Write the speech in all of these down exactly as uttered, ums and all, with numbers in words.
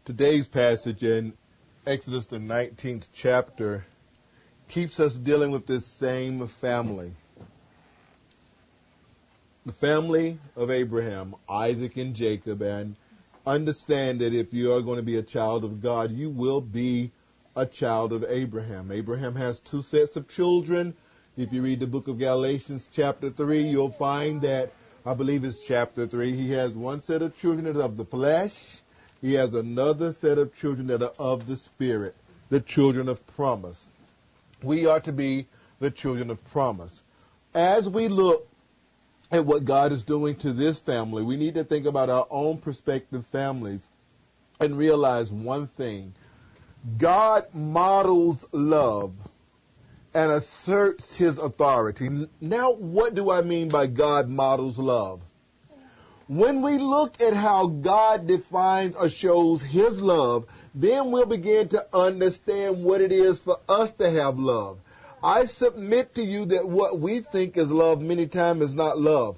Today's passage in Exodus, the nineteenth chapter, keeps us dealing with this same family. The family of Abraham, Isaac, and Jacob. And understand that if you are going to be a child of God, you will be a child of Abraham. Abraham has two sets of children. If you read the book of Galatians chapter three, you'll find that, I believe it's chapter three, he has one set of children that are of the flesh. He has another set of children that are of the Spirit, the children of promise. We are to be the children of promise. As we look at what God is doing to this family, we need to think about our own prospective families and realize one thing. God models love and asserts his authority. Now, what do I mean by God models love? When we look at how God defines or shows his love, then we'll begin to understand what it is for us to have love. I submit to you that what we think is love many times is not love.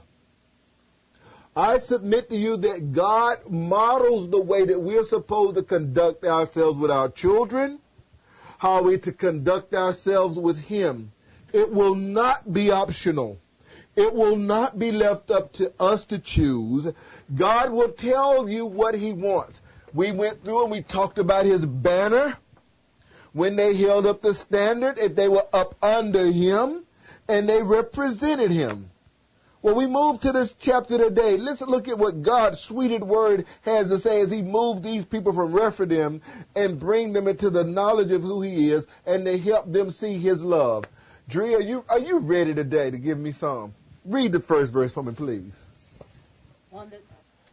I submit to you that God models the way that we're supposed to conduct ourselves with our children, how we're to conduct ourselves with him. It will not be optional. It will not be left up to us to choose. God will tell you what he wants. We went through and we talked about his banner. When they held up the standard, if they were up under him and they represented him. Well, we move to this chapter today. Let's look at what God's sweeted word has to say as he moved these people from Rephidim and bring them into the knowledge of who he is and to help them see his love. Dre, are you, are you ready today to give me some? Read the first verse for me, please. On the,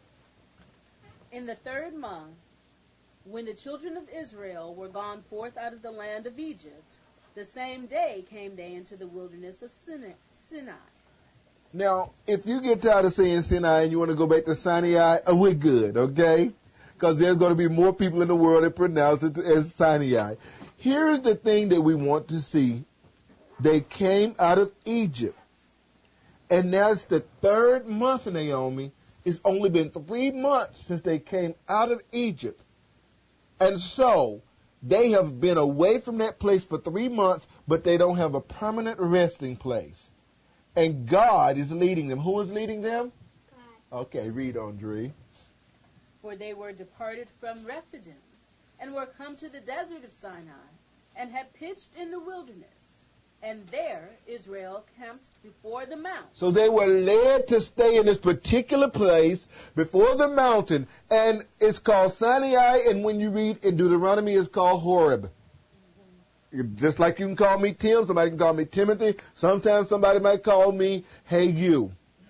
in the third month, when the children of Israel were gone forth out of the land of Egypt, the same day came they into the wilderness of Sinai. Now, if you get tired of saying Sinai and you want to go back to Sinai, uh, we're good, okay? Because there's going to be more people in the world that pronounce it as Sinai. Here's the thing that we want to see. They came out of Egypt. And now it's the third month, Naomi. It's only been three months since they came out of Egypt. And so they have been away from that place for three months, but they don't have a permanent resting place. And God is leading them. Who is leading them? God. Okay, read on, Dre. For they were departed from Rephidim, and were come to the desert of Sinai, and had pitched in the wilderness. And there Israel camped before the mount. So they were led to stay in this particular place before the mountain. And it's called Sinai. And when you read in Deuteronomy, it's called Horeb. Mm-hmm. Just like you can call me Tim, somebody can call me Timothy. Sometimes somebody might call me, hey, you.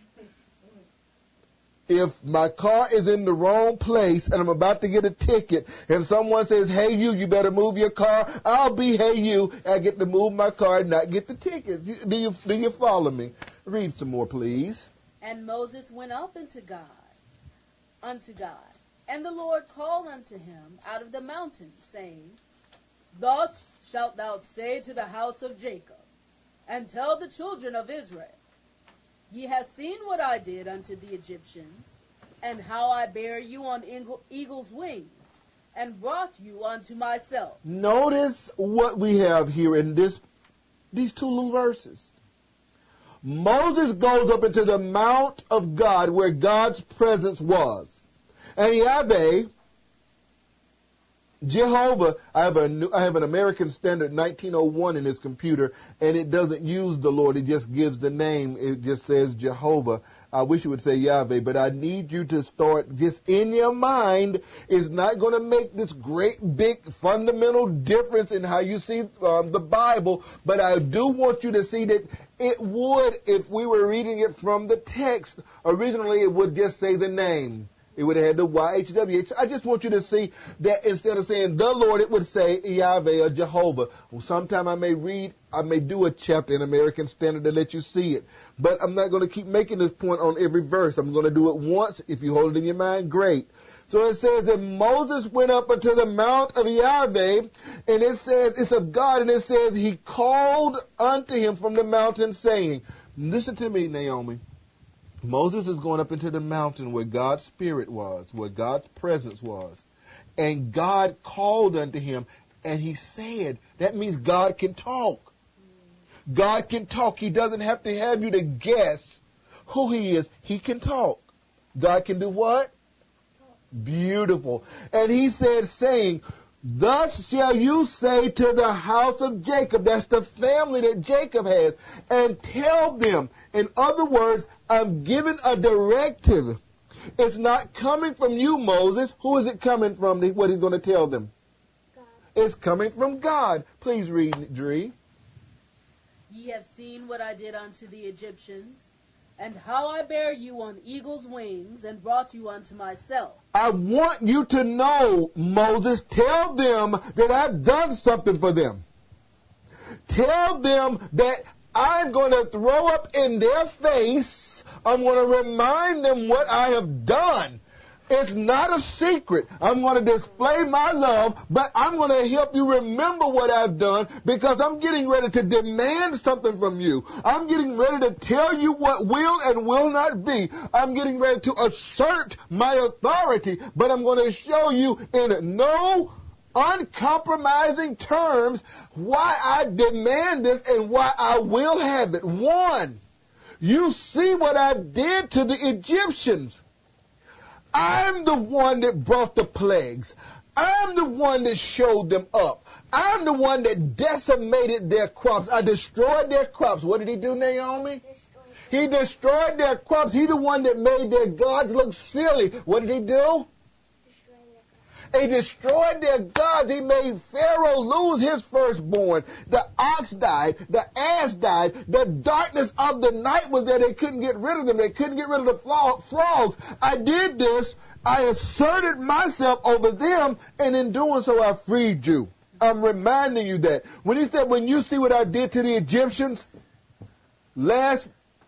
If my car is in the wrong place and I'm about to get a ticket and someone says, hey, you, you better move your car, I'll be, hey, you, I get to move my car and not get the ticket. Do you, do you follow me? Read some more, please. And Moses went up unto God, unto God. And the Lord called unto him out of the mountain, saying, Thus shalt thou say to the house of Jacob, and tell the children of Israel, Ye have seen what I did unto the Egyptians, and how I bare you on eagle's wings, and brought you unto myself. Notice what we have here in this, these two little verses. Moses goes up into the mount of God where God's presence was. And Yahweh, Jehovah, I have a new, I have an American Standard nineteen oh one in this computer, and it doesn't use the Lord. It just gives the name. It just says Jehovah. I wish it would say Yahweh, but I need you to start just in your mind. It's not going to make this great, big, fundamental difference in how you see um, the Bible, but I do want you to see that it would, if we were reading it from the text, originally it would just say the name. It would have had the Y H W. I just want you to see that instead of saying the Lord, it would say Yahweh or Jehovah. Well, sometime I may read, I may do a chapter in American Standard to let you see it. But I'm not going to keep making this point on every verse. I'm going to do it once. If you hold it in your mind, great. So it says that Moses went up unto the mount of Yahweh, and it says, it's of God, and it says he called unto him from the mountain saying, listen to me, Naomi. Moses is going up into the mountain where God's Spirit was, where God's presence was. And God called unto him, and he said, that means God can talk. God can talk. He doesn't have to have you to guess who he is. He can talk. God can do what? Beautiful. And he said, saying, thus shall you say to the house of Jacob, that's the family that Jacob has, and tell them. In other words, I'm giving a directive. It's not coming from you, Moses. Who is it coming from? What he's going to tell them? God. It's coming from God. Please read, Dree. Ye have seen what I did unto the Egyptians, and how I bare you on eagle's wings, and brought you unto myself. I want you to know, Moses, tell them that I've done something for them. Tell them that I'm going to throw up in their face. I'm going to remind them what I have done. It's not a secret. I'm going to display my love, but I'm going to help you remember what I've done because I'm getting ready to demand something from you. I'm getting ready to tell you what will and will not be. I'm getting ready to assert my authority, but I'm going to show you in no uncompromising terms why I demand this and why I will have it. One, you see what I did to the Egyptians. I'm the one that brought the plagues. I'm the one that showed them up. I'm the one that decimated their crops. I destroyed their crops. What did he do, Naomi? He destroyed their crops. He's the one that made their gods look silly. What did he do? He destroyed their gods. He made Pharaoh lose his firstborn. The ox died. The ass died. The darkness of the night was there. They couldn't get rid of them. They couldn't get rid of the frogs. I did this. I asserted myself over them, and in doing so, I freed you. I'm reminding you that. When he said, when you see what I did to the Egyptians, last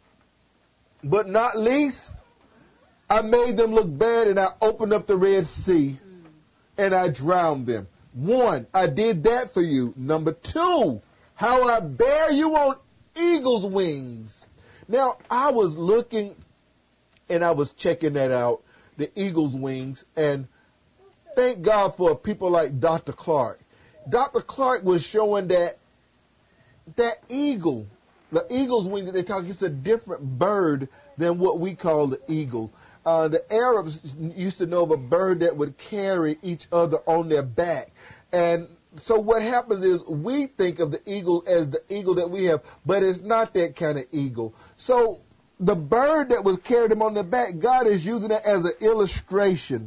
but not least, I made them look bad, and I opened up the Red Sea. And I drowned them. One, I did that for you. Number two, how I bear you on eagle's wings. Now, I was looking and I was checking that out, the eagle's wings, and thank God for people like Doctor Clark. Doctor Clark was showing that that eagle, the eagle's wing that they talk, it's a different bird than what we call the eagle. Uh, the Arabs used to know of a bird that would carry each other on their back. And so what happens is we think of the eagle as the eagle that we have, but it's not that kind of eagle. So the bird that was carried him on their back, God is using it as an illustration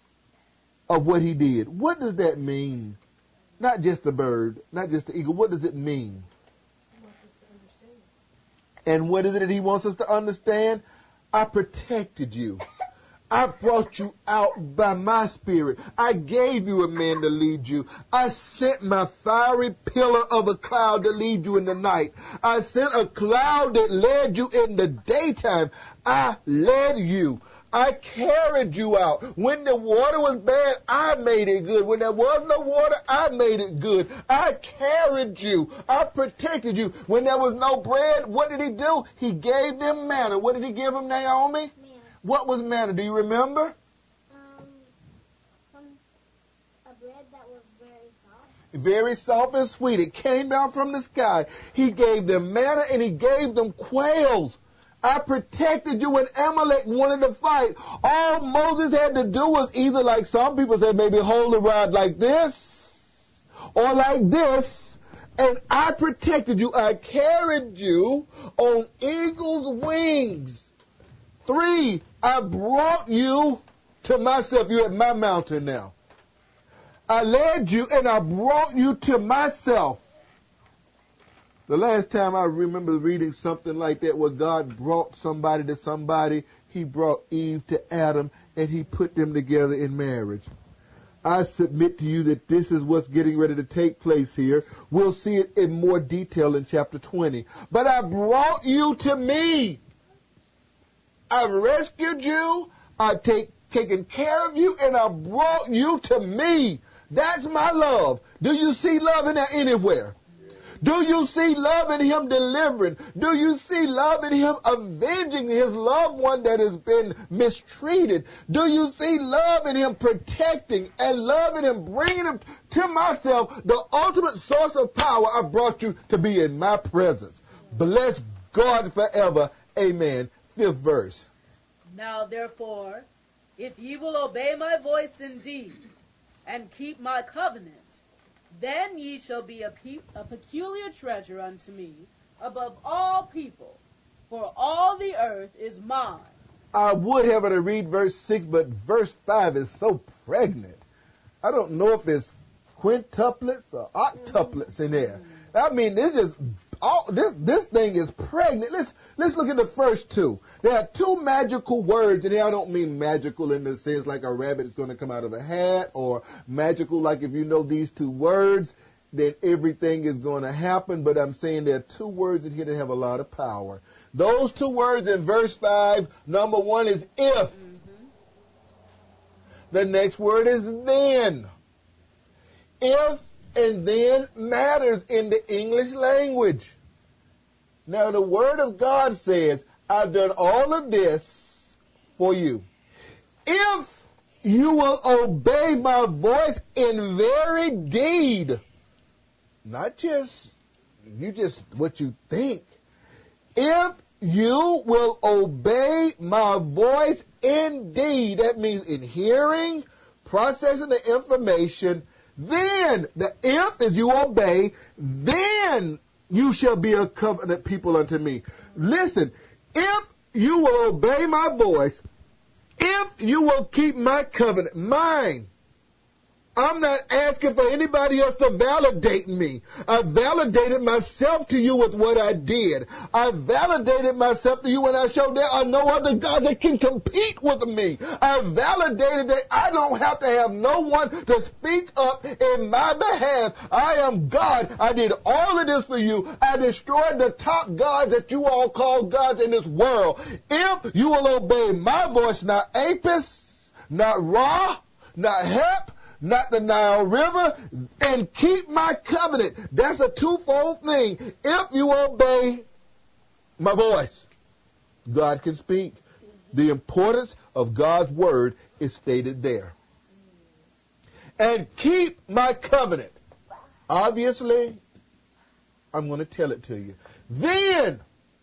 of what he did. What does that mean? Not just the bird, not just the eagle. What does it mean? And what is it that he wants us to understand? I protected you. I brought you out by my spirit. I gave you a man to lead you. I sent my fiery pillar of a cloud to lead you in the night. I sent a cloud that led you in the daytime. I led you. I carried you out. When the water was bad, I made it good. When there was no water, I made it good. I carried you. I protected you. When there was no bread, what did he do? He gave them manna. What did he give them, Naomi? Manna. What was manna? Do you remember? Um, some, a bread that was very soft. Very soft and sweet. It came down from the sky. He gave them manna and he gave them quails. I protected you when Amalek wanted to fight. All Moses had to do was either, like some people say, maybe hold the rod like this or like this. And I protected you. I carried you on eagle's wings. Three, I brought you to myself. You're at my mountain now. I led you and I brought you to myself. The last time I remember reading something like that where God brought somebody to somebody, he brought Eve to Adam and he put them together in marriage. I submit to you that this is what's getting ready to take place here. We'll see it in more detail in chapter twenty. But I brought you to me. I've rescued you. I've take, taken care of you and I brought you to me. That's my love. Do you see love in there anywhere? Do you see love in him delivering? Do you see love in him avenging his loved one that has been mistreated? Do you see love in him protecting and love in him bringing him to myself, the ultimate source of power? I brought you to be in my presence. Bless God forever. Amen. Fifth verse. Now therefore, if ye will obey my voice indeed, and keep my covenant, then ye shall be a, pe- a peculiar treasure unto me above all people, for all the earth is mine. I would have her to read verse six, but verse five is so pregnant. I don't know if it's quintuplets or octuplets in there. I mean, this is all this this thing is pregnant. Let's let's look at the first two. There are two magical words, and here I don't mean magical in the sense like a rabbit is going to come out of a hat, or magical like if you know these two words, then everything is going to happen. But I'm saying there are two words in here that have a lot of power. Those two words in verse five, number one is if. Mm-hmm. The next word is then. If and then matters in the English language. Now the Word of God says, I've done all of this for you. If you will obey my voice in very deed, not just, you just what you think. If you will obey my voice in deed, that means in hearing, processing the information, then, the if is you obey, then you shall be a covenant people unto me. Listen, if you will obey my voice, if you will keep my covenant, mine, I'm not asking for anybody else to validate me. I validated myself to you with what I did. I validated myself to you when I showed there are no other gods that can compete with me. I validated that I don't have to have no one to speak up in my behalf. I am God. I did all of this for you. I destroyed the top gods that you all call gods in this world. If you will obey my voice, not Apis, not Ra, not Hep, not the Nile River, and keep my covenant. That's a twofold thing. If you obey my voice, God can speak. The importance of God's word is stated there. And keep my covenant. Obviously, I'm going to tell it to you. Then,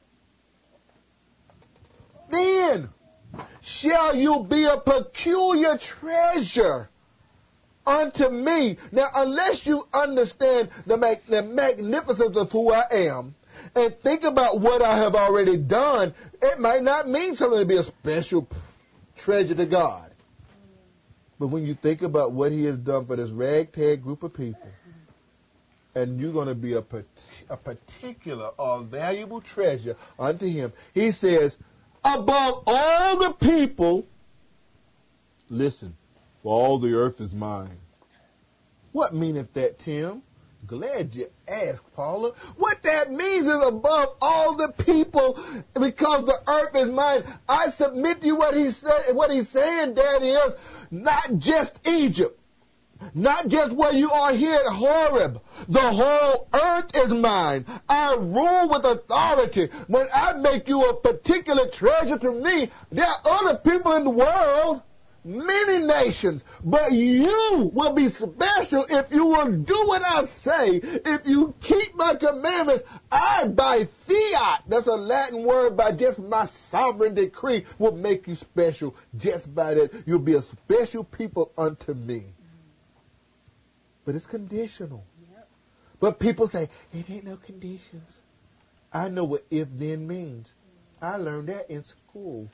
then shall you be a peculiar treasure unto me. Now, unless you understand the, mag- the magnificence of who I am and think about what I have already done, it might not mean something to be a special treasure to God. But when you think about what he has done for this ragtag group of people, and you're going to be a, a particular or valuable treasure unto him, he says, above all the people, listen, for all the earth is mine. What meaneth that, Tim? Glad you asked, Paula. What that means is above all the people, because the earth is mine. I submit to you what he said. What he's saying, Dad, is not just Egypt, not just where you are here at Horeb. The whole earth is mine. I rule with authority. When I make you a particular treasure to me, there are other people in the world, many nations, but you will be special if you will do what I say. If you keep my commandments, I, by fiat, that's a Latin word, by just my sovereign decree, will make you special. Just by that, you'll be a special people unto me. But it's conditional. Yep. But people say, it ain't no conditions. I know what if then means. I learned that in school.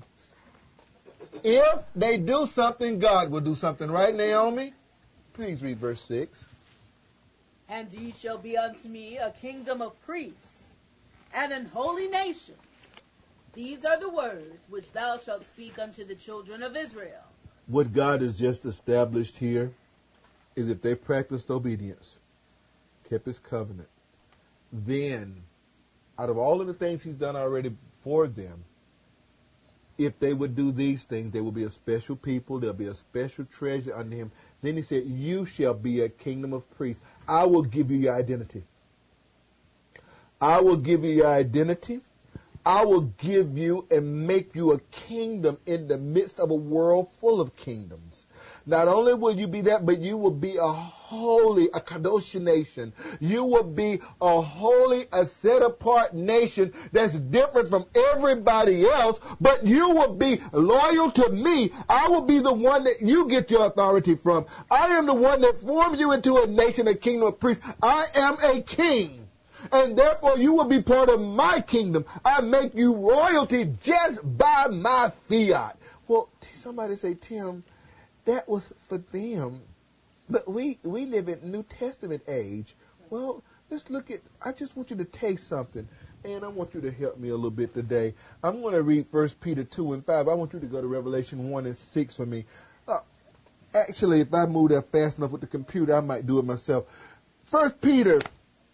If they do something, God will do something. Right, Naomi? Please read verse six. And ye shall be unto me a kingdom of priests, and an holy nation. These are the words which thou shalt speak unto the children of Israel. What God has just established here is if they practiced obedience, kept his covenant, then out of all of the things he's done already for them, if they would do these things, they will be a special people. There'll be a special treasure unto him. Then he said, you shall be a kingdom of priests. I will give you your identity. I will give you your identity. I will give you and make you a kingdom in the midst of a world full of kingdoms. Not only will you be that, but you will be a holy, a kadosh nation. You will be a holy, a set-apart nation that's different from everybody else, but you will be loyal to me. I will be the one that you get your authority from. I am the one that formed you into a nation, a kingdom of priests. I am a king. And therefore you will be part of my kingdom. I make you royalty just by my fiat. Well, somebody say, Tim, that was for them. But we, we live in New Testament age. Well, let's look at, I just want you to taste something. And I want you to help me a little bit today. I'm going to read First Peter two and five. I want you to go to Revelation one and six for me. Uh, actually, if I move there fast enough with the computer, I might do it myself. First Peter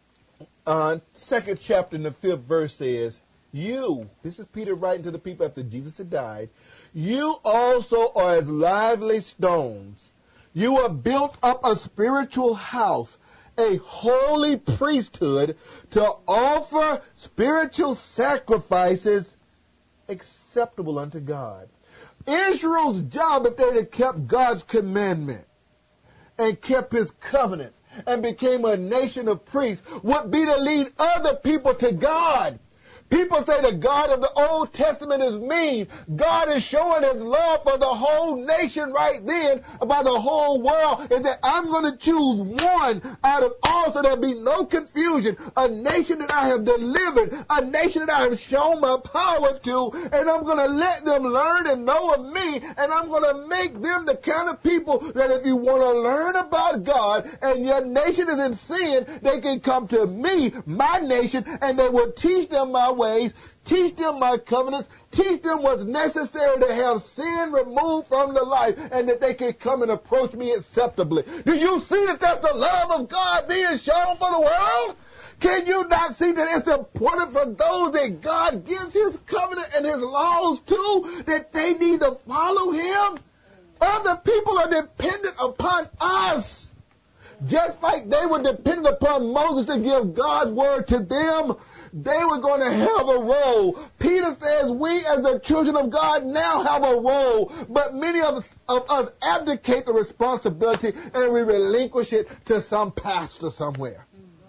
Uh, second chapter in the fifth verse says, you, this is Peter writing to the people after Jesus had died, you also are as lively stones. You are built up a spiritual house, a holy priesthood to offer spiritual sacrifices acceptable unto God. Israel's job, if they had kept God's commandment and kept his covenant, and became a nation of priests, would be to lead other people to God. People say the God of the Old Testament is mean. God is showing his love for the whole nation right then, about the whole world, and that I'm going to choose one out of all so there'll be no confusion. A nation that I have delivered, a nation that I have shown my power to, and I'm going to let them learn and know of me, and I'm going to make them the kind of people that if you want to learn about God and your nation is in sin, they can come to me, my nation, and they will teach them my ways, teach them my covenants, teach them what's necessary to have sin removed from their life, and that they can come and approach me acceptably. Do you see that that's the love of God being shown for the world? Can you not see that it's important for those that God gives his covenant and his laws to, that they need to follow him? Other people are dependent upon us. Just like they were dependent upon Moses to give God's word to them, they were going to have a role. Peter says we as the children of God now have a role, but many of us, of us abdicate the responsibility and we relinquish it to some pastor somewhere.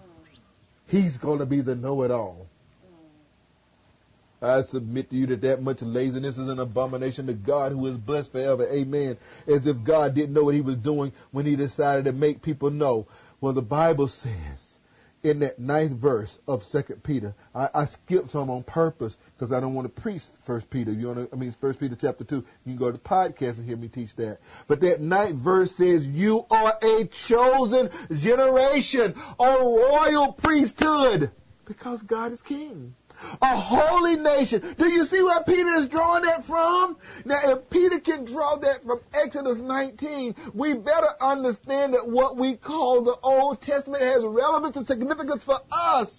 He's going to be the know-it-all. I submit to you that that much laziness is an abomination to God, who is blessed forever. Amen. As if God didn't know what he was doing when he decided to make people know. Well, the Bible says in that ninth verse of Second Peter, I, I skipped some on purpose because I don't want to preach First Peter. You want to, I mean, First Peter chapter two. You can go to the podcast and hear me teach that. But that ninth verse says, you are a chosen generation, a royal priesthood, because God is king. A holy nation. Do you see where Peter is drawing that from? Now, if Peter can draw that from Exodus nineteen, we better understand that what we call the Old Testament has relevance and significance for us.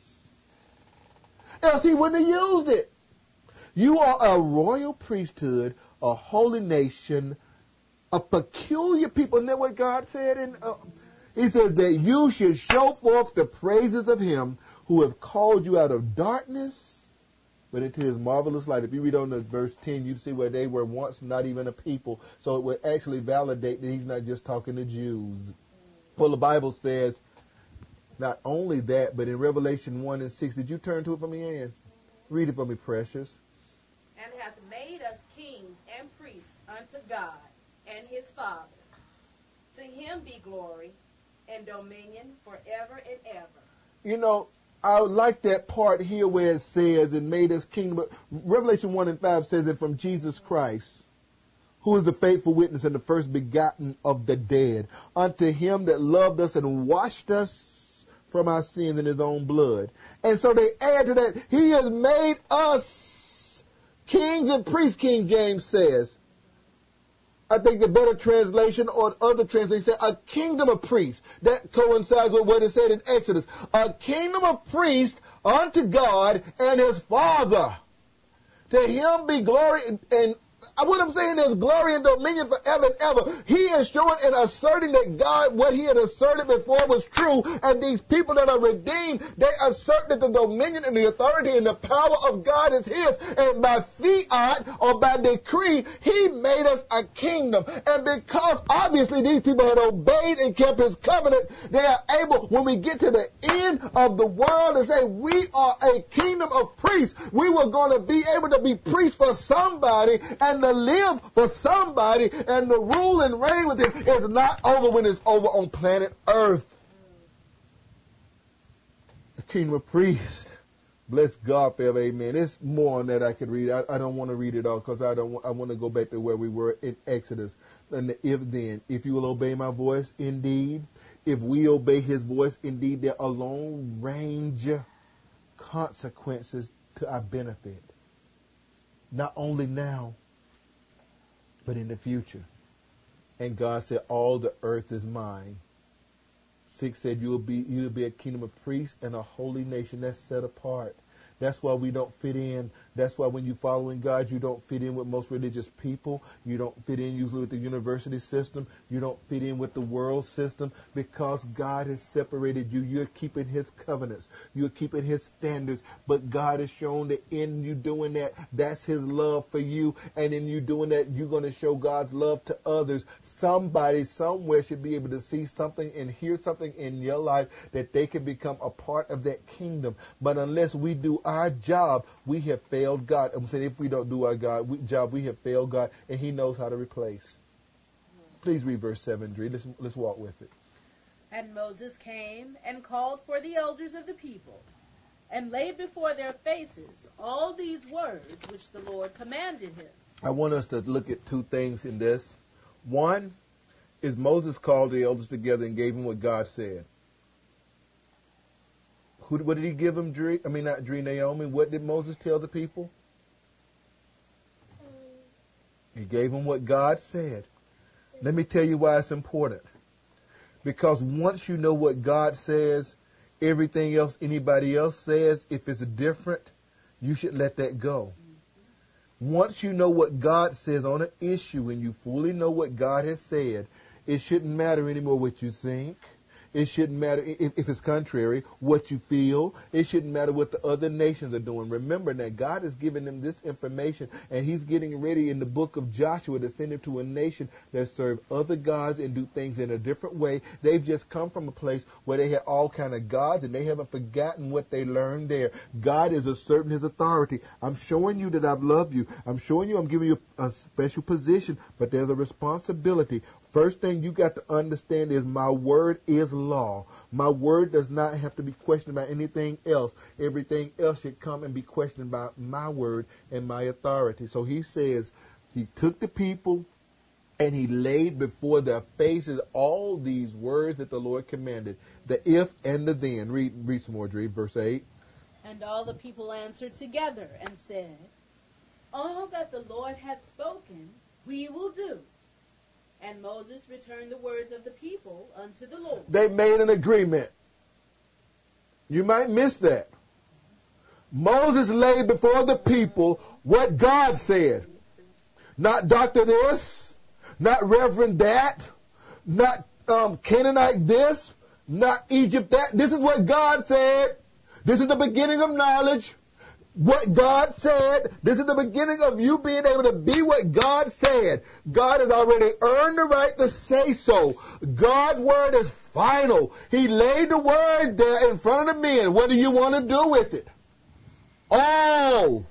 Else he wouldn't have used it. You are a royal priesthood, a holy nation, a peculiar people. Isn't that what God said? In, uh, he says that you should show forth the praises of him who have called you out of darkness, but into his marvelous light. If you read on the verse ten, you see where they were once not even a people. So it would actually validate that he's not just talking to Jews. Well, the Bible says not only that, but in Revelation one and six, did you turn to it for me, Ann? Read it for me, precious. And hath made us kings and priests unto God and his Father. To him be glory and dominion forever and ever. You know, I like that part here where it says it made us kingdom. But Revelation one and five says it from Jesus Christ, who is the faithful witness and the first begotten of the dead, unto him that loved us and washed us from our sins in his own blood. And so they add to that, he has made us kings and priests, King James says. I think the better translation or other translation said a kingdom of priests. That coincides with what it said in Exodus. A kingdom of priests unto God and his Father. To him be glory and what I'm saying is glory and dominion forever and ever. He is showing and asserting that God, what he had asserted before was true. And these people that are redeemed, they assert that the dominion and the authority and the power of God is his. And by fiat or by decree, he made us a kingdom. And because obviously these people had obeyed and kept his covenant, they are able, when we get to the end of the world, to say we are a kingdom of priests. We were going to be able to be priests for somebody and to live for somebody, and the rule and reign with him is not over when it's over on planet Earth. The kingdom of priests. Bless God forever, amen. There's more on that I could read. I, I don't want to read it all because I don't. I want to go back to where we were in Exodus. And the if then, if you will obey my voice, indeed, if we obey his voice, indeed, there are long range consequences to our benefit. Not only now, but in the future. And God said, all the earth is mine. Six said, you will be, you will be a kingdom of priests and a holy nation that's set apart. That's why we don't fit in. That's why when you following God, you don't fit in with most religious people. You don't fit in usually with the university system. You don't fit in with the world system because God has separated you. You're keeping his covenants. You're keeping his standards. But God has shown that in you doing that, that's his love for you. And in you doing that, you're going to show God's love to others. Somebody somewhere should be able to see something and hear something in your life that they can become a part of that kingdom. But unless we do our job, we have failed God. I'm saying if we don't do our God we, job, we have failed God, and he knows how to replace. Please read verse seven, Dre. Let's, let's walk with it. And Moses came and called for the elders of the people, and laid before their faces all these words which the Lord commanded him. I want us to look at two things in this. One is Moses called the elders together and gave them what God said. Who, what did he give them, Dre? I mean, not Dre, Naomi. What did Moses tell the people? He gave them what God said. Let me tell you why it's important. Because once you know what God says, everything else anybody else says, if it's different, you should let that go. Once you know what God says on an issue and you fully know what God has said, it shouldn't matter anymore what you think. It shouldn't matter if, if it's contrary, what you feel. It shouldn't matter what the other nations are doing. Remember that God is giving them this information, and he's getting ready in the book of Joshua to send them to a nation that serve other gods and do things in a different way. They've just come from a place where they had all kind of gods, and they haven't forgotten what they learned there. God is asserting his authority. I'm showing you that I've loved you. I'm showing you I'm giving you a, a special position, but there's a responsibility. First thing you got to understand is my word is law. My word does not have to be questioned by anything else. Everything else should come and be questioned by my word and my authority. So he says he took the people and he laid before their faces all these words that the Lord commanded. The if and the then. Read, read some more, Dre. Verse eight. And all the people answered together and said, all that the Lord hath spoken we will do. And Moses returned the words of the people unto the Lord. They made an agreement. You might miss that. Moses laid before the people what God said. Not Doctor this, not Reverend that, not um, Canaanite this, not Egypt that. This is what God said. This is the beginning of knowledge. What God said, this is the beginning of you being able to be what God said. God has already earned the right to say so. God's word is final. He laid the word there in front of the men. What do you want to do with it? All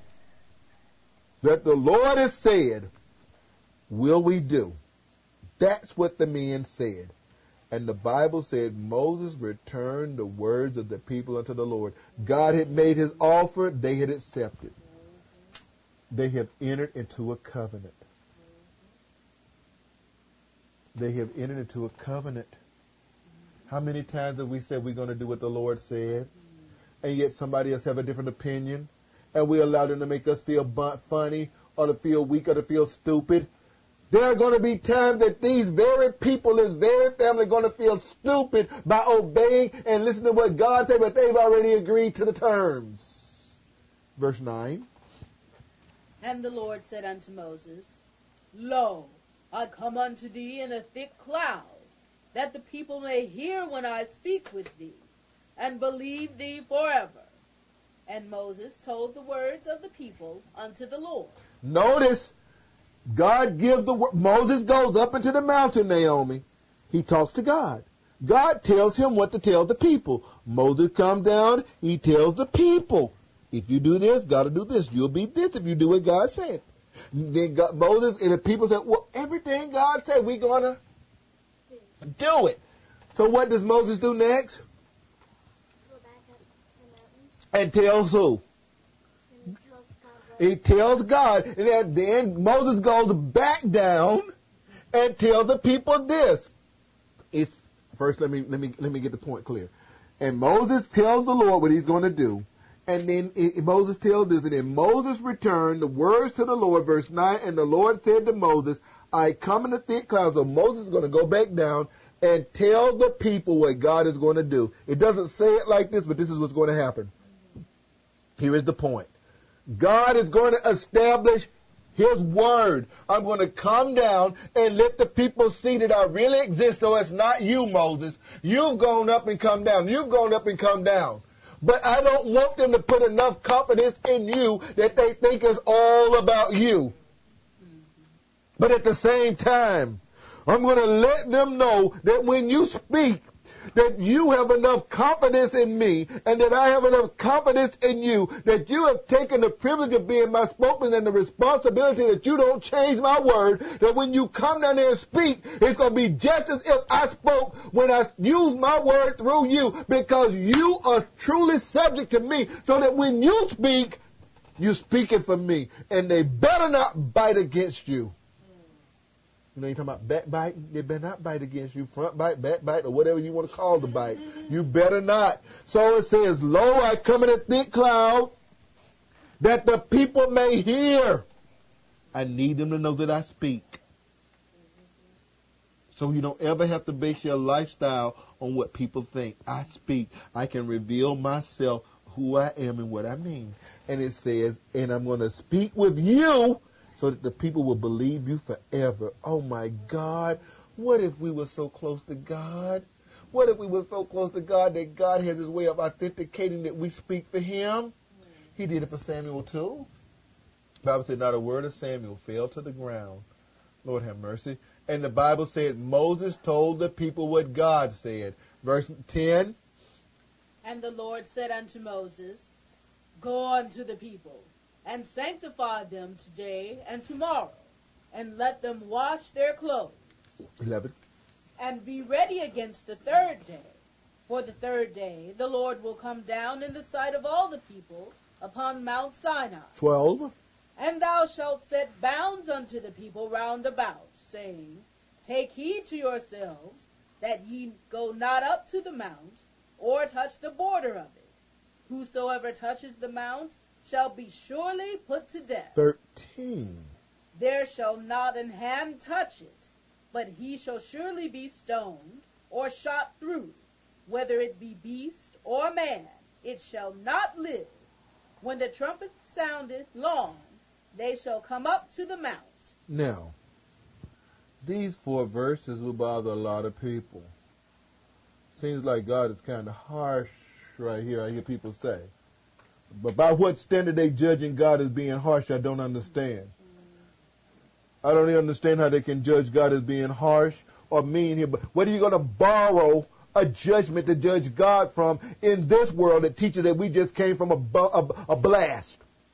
that the Lord has said, will we do? That's what the men said. And the Bible said Moses returned the words of the people unto the Lord. God had made his offer. They had accepted. They have entered into a covenant. They have entered into a covenant. How many times have we said we're going to do what the Lord said? And yet somebody else have a different opinion? And we allow them to make us feel funny or to feel weak or to feel stupid? There are going to be times that these very people, this very family, are going to feel stupid by obeying and listening to what God said, but they've already agreed to the terms. Verse nine. And the Lord said unto Moses, Lo, I come unto thee in a thick cloud, that the people may hear when I speak with thee, and believe thee forever. And Moses told the words of the people unto the Lord. Notice, God gives the word. Moses goes up into the mountain, Naomi. He talks to God. God tells him what to tell the people. Moses comes down. He tells the people, if you do this, God will do this. You'll be this if you do what God said. Then God, Moses and the people said, well, everything God said, we're going to do it. So what does Moses do next? Go back up the mountain. And tells who? And he tells God what He tells God. And then, then Moses goes back down and tells the people this. It's first let me let me let me get the point clear. And Moses tells the Lord what he's going to do. And then it, Moses tells this, and then Moses returned the words to the Lord, verse nine, and the Lord said to Moses, I come in the thick clouds. So Moses is going to go back down and tell the people what God is going to do. It doesn't say it like this, but this is what's going to happen. Here is the point. God is going to establish His word. I'm going to come down and let the people see that I really exist, though it's not you, Moses. You've gone up and come down. You've gone up and come down. But I don't want them to put enough confidence in you that they think it's all about you. But at the same time, I'm going to let them know that when you speak, that you have enough confidence in me and that I have enough confidence in you, that you have taken the privilege of being my spokesman and the responsibility that you don't change my word, that when you come down there and speak, it's going to be just as if I spoke when I use my word through you, because you are truly subject to me, so that when you speak, you speak it for me, and they better not bite against you. You know, you're talking about backbiting. They better not bite against you. Front bite, back bite, or whatever you want to call the bite. You better not. So it says, lo, I come in a thick cloud, that the people may hear. I need them to know that I speak. So you don't ever have to base your lifestyle on what people think. I speak. I can reveal myself, who I am and what I mean. And it says, and I'm going to speak with you, so that the people will believe you forever. Oh, my God. What if we were so close to God? What if we were so close to God that God has His way of authenticating that we speak for Him? He did it for Samuel, too. The Bible said not a word of Samuel fell to the ground. Lord have mercy. And the Bible said Moses told the people what God said. Verse ten. And the Lord said unto Moses, Go unto the people, and sanctify them today and tomorrow, and let them wash their clothes. eleven. And be ready against the third day. For the third day the Lord will come down in the sight of all the people upon Mount Sinai. twelve. And thou shalt set bounds unto the people round about, saying, Take heed to yourselves, that ye go not up to the mount, or touch the border of it. Whosoever touches the mount shall be surely put to death. thirteen. There shall not an hand touch it, but he shall surely be stoned, or shot through, whether it be beast or man, it shall not live. When the trumpet soundeth long, they shall come up to the mount. Now, these four verses will bother a lot of people. Seems like God is kind of harsh right here, I hear people say. But by what standard they judging God as being harsh, I don't understand. I don't even understand how they can judge God as being harsh or mean here. But what are you going to borrow a judgment to judge God from in this world that teaches that we just came from a, a, a blast?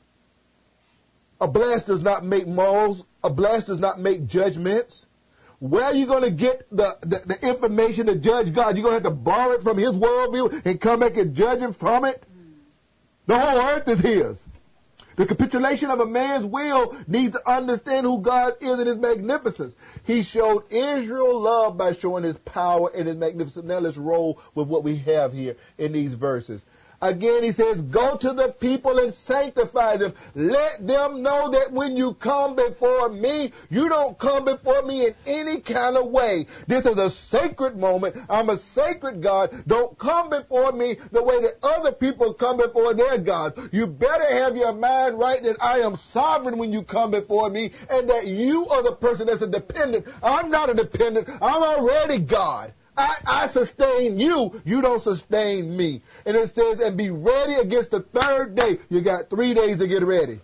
A blast does not make morals. A blast does not make judgments. Where are you going to get the, the, the information to judge God? You're going to have to borrow it from His worldview and come back and judge Him from it? The whole earth is His. The capitulation of a man's will needs to understand who God is and His magnificence. He showed Israel love by showing His power and His magnificence. Now let's roll with what we have here in these verses. Again, he says, go to the people and sanctify them. Let them know that when you come before me, you don't come before me in any kind of way. This is a sacred moment. I'm a sacred God. Don't come before me the way that other people come before their gods. You better have your mind right that I am sovereign when you come before me, and that you are the person that's a dependent. I'm not a dependent. I'm already God. I, I sustain you. You don't sustain me. And it says, and be ready against the third day. You got three days to get ready.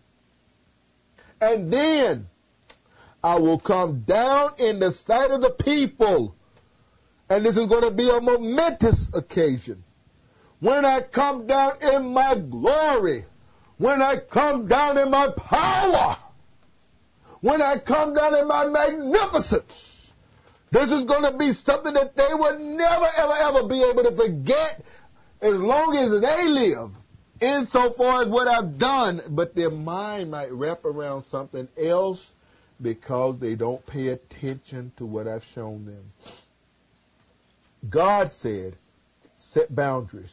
And then I will come down in the sight of the people. And this is going to be a momentous occasion. When I come down in my glory. When I come down in my power. When I come down in my magnificence. This is going to be something that they will never, ever, ever be able to forget as long as they live, insofar as what I've done. But their mind might wrap around something else because they don't pay attention to what I've shown them. God said, set boundaries.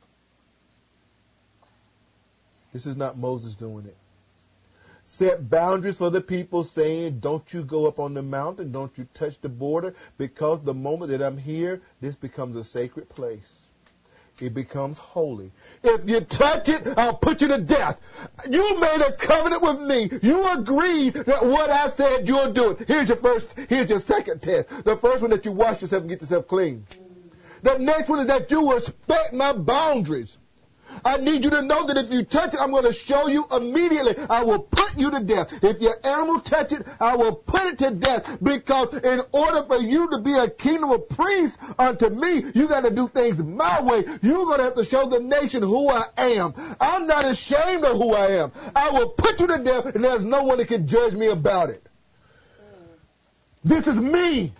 This is not Moses doing it. Set boundaries for the people, saying, don't you go up on the mountain, don't you touch the border, because the moment that I'm here, this becomes a sacred place. It becomes holy. If you touch it, I'll put you to death. You made a covenant with me. You agreed that what I said you'll do it. Here's your first, here's your second test. The first one, that you wash yourself and get yourself clean. The next one is that you respect my boundaries. I need you to know that if you touch it, I'm going to show you immediately. I will put you to death. If your animal touch it, I will put it to death. Because in order for you to be a kingdom of priests unto me, you got to do things my way. You're going to have to show the nation who I am. I'm not ashamed of who I am. I will put you to death, and there's no one that can judge me about it. This is me.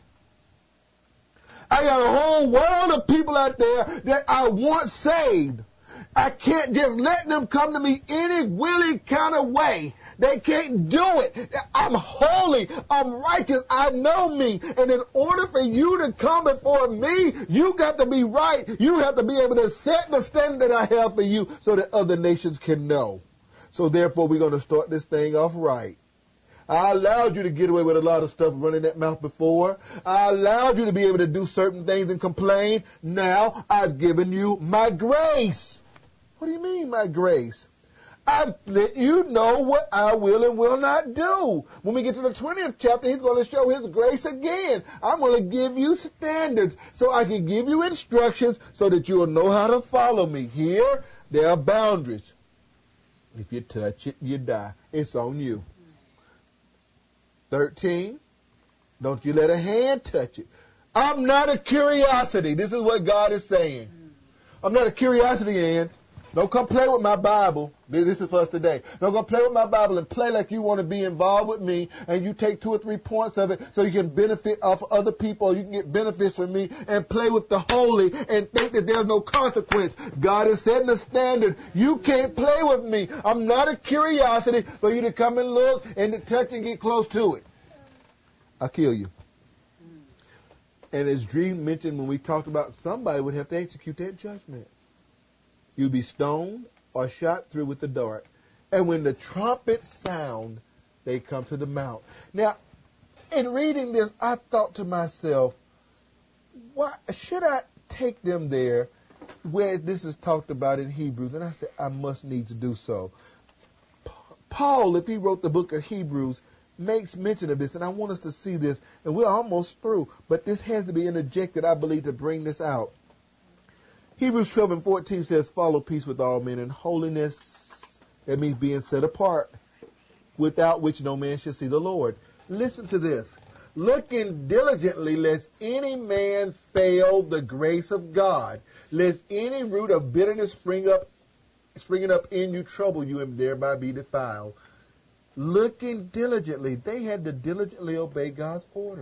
I got a whole world of people out there that I want saved. I can't just let them come to me any willy kind of way. They can't do it. I'm holy. I'm righteous. I know me. And in order for you to come before me, you got to be right. You have to be able to set the standard that I have for you so that other nations can know. So therefore, we're going to start this thing off right. I allowed you to get away with a lot of stuff running that mouth before. I allowed you to be able to do certain things and complain. Now I've given you my grace. What do you mean, my grace? I've let you know what I will and will not do. When we get to the twentieth chapter, he's going to show his grace again. I'm going to give you standards so I can give you instructions so that you'll know how to follow me. Here, there are boundaries. If you touch it, you die. It's on you. thirteen, don't you let a hand touch it. I'm not a curiosity. This is what God is saying. I'm not a curiosity, Ann. Don't come play with my Bible. This is for us today. Don't come play with my Bible and play like you want to be involved with me, and you take two or three points of it so you can benefit off other people, or you can get benefits from me, and play with the holy and think that there's no consequence. God is setting a standard. You can't play with me. I'm not a curiosity for you to come and look and to touch and get close to it. I'll kill you. And as Dream mentioned when we talked about, somebody would have to execute that judgment. You'll be stoned or shot through with the dart. And when the trumpet sound, they come to the mount. Now, in reading this, I thought to myself, why should I take them there where this is talked about in Hebrews? And I said, I must need to do so. Paul, if he wrote the book of Hebrews, makes mention of this, and I want us to see this, and we're almost through, but this has to be interjected, I believe, to bring this out. Hebrews twelve and fourteen says, follow peace with all men and holiness. That means being set apart, without which no man shall see the Lord. Listen to this. Looking diligently, lest any man fail the grace of God, lest any root of bitterness spring up, springing up in you trouble you and thereby be defiled. Looking diligently. They had to diligently obey God's order,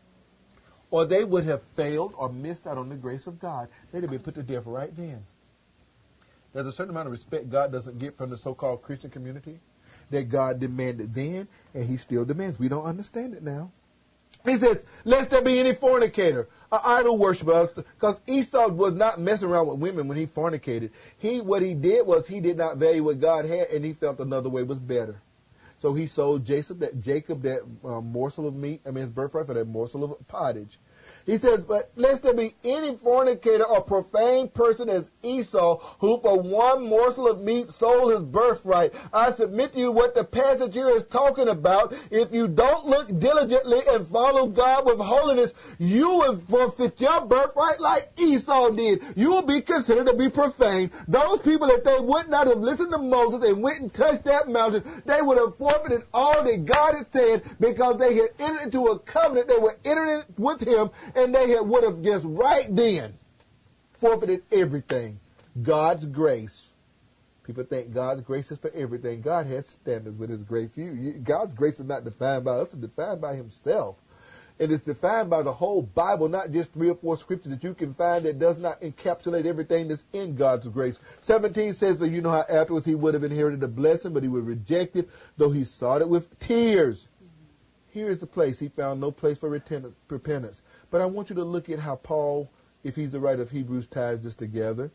or they would have failed or missed out on the grace of God. They'd have been put to death right then. There's a certain amount of respect God doesn't get from the so-called Christian community that God demanded then, and he still demands. We don't understand it now. He says, lest there be any fornicator, an idol worshiper, because Esau was not messing around with women when he fornicated. He, what he did was he did not value what God had, and he felt another way was better. So he sold Jacob that, Jacob that um, morsel of meat, I mean his birthright, for that morsel of pottage. He says, but lest there be any fornicator or profane person as Esau, who for one morsel of meat sold his birthright. I submit to you what the passage here is talking about. If you don't look diligently and follow God with holiness, you will forfeit your birthright like Esau did. You will be considered to be profane. Those people, if they would not have listened to Moses and went and touched that mountain, they would have forfeited all that God had said, because they had entered into a covenant. They were entering with him, and they had, would have just right then forfeited everything. God's grace. People think God's grace is for everything. God has standards with his grace. You, you, God's grace is not defined by us, it's defined by himself. It is defined by the whole Bible, not just three or four scriptures that you can find that does not encapsulate everything that's in God's grace. seventeen says that you know how afterwards he would have inherited a blessing, but he would reject it, though he sought it with tears. Here is the place. He found no place for repentance. But I want you to look at how Paul, if he's the writer of Hebrews, ties this together.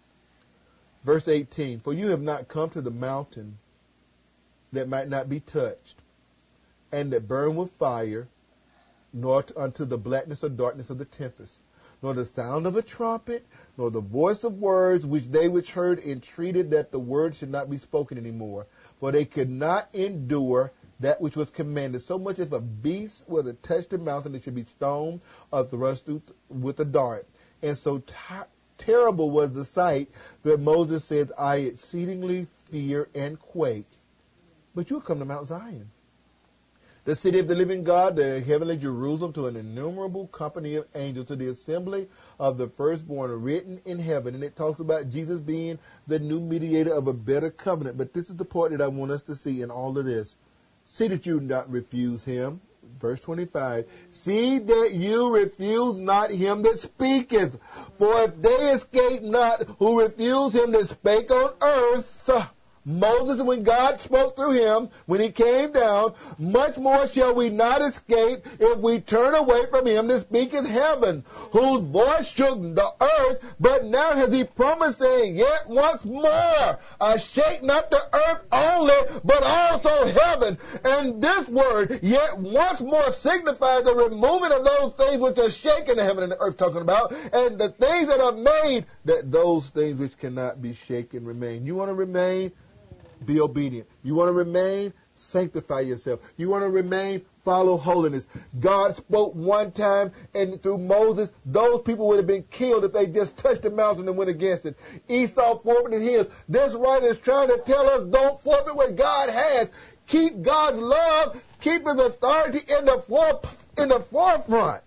Verse eighteen, for you have not come to the mountain that might not be touched, and that burn with fire, nor unto the blackness or darkness of the tempest, nor the sound of a trumpet, nor the voice of words, which they which heard entreated that the word should not be spoken anymore. For they could not endure that which was commanded, so much as a beast were to touch the mountain, it should be stoned or thrust through with a dart. And so ter- terrible was the sight that Moses said, I exceedingly fear and quake. But you'll come to Mount Zion, the city of the living God, the heavenly Jerusalem, to an innumerable company of angels, to the assembly of the firstborn written in heaven. And it talks about Jesus being the new mediator of a better covenant. But this is the part that I want us to see in all of this. See that you not refuse him. Verse twenty-five. See that you refuse not him that speaketh. For if they escape not who refuse him that spake on earth, Moses, when God spoke through him, when he came down, much more shall we not escape if we turn away from him that speaketh heaven, whose voice shook the earth, but now has he promised, saying, yet once more, I shake not the earth only, but also heaven. And this word, yet once more, signifies the removing of those things which are shaken, the heaven and the earth talking about, and the things that are made, that those things which cannot be shaken remain. You want to remain? Be obedient. You want to remain? Sanctify yourself. You want to remain? Follow holiness. God spoke one time, and through Moses, those people would have been killed if they just touched the mountain and went against it. Esau forfeited his. This writer is trying to tell us, don't forfeit what God has. Keep God's love. Keep his authority in the, fore, in the forefront.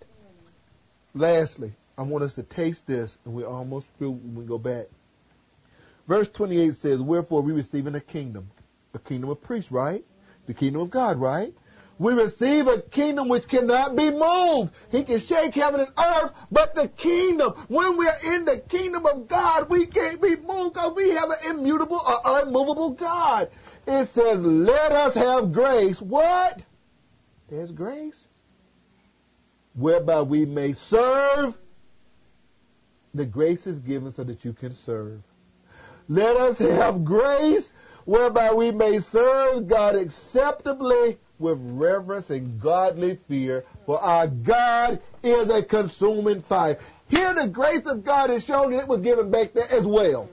Lastly, I want us to taste this, and we're almost through when we go back. Verse twenty-eight says, wherefore we receiving a kingdom, a kingdom of priests, right? The kingdom of God, right? We receive a kingdom which cannot be moved. He can shake heaven and earth, but the kingdom, when we are in the kingdom of God, we can't be moved because we have an immutable or unmovable God. It says, let us have grace. What? There's grace. Whereby we may serve. The grace is given so that you can serve. Let us have grace whereby we may serve God acceptably with reverence and godly fear, for our God is a consuming fire. Here the grace of God is shown, and it was given back there as well.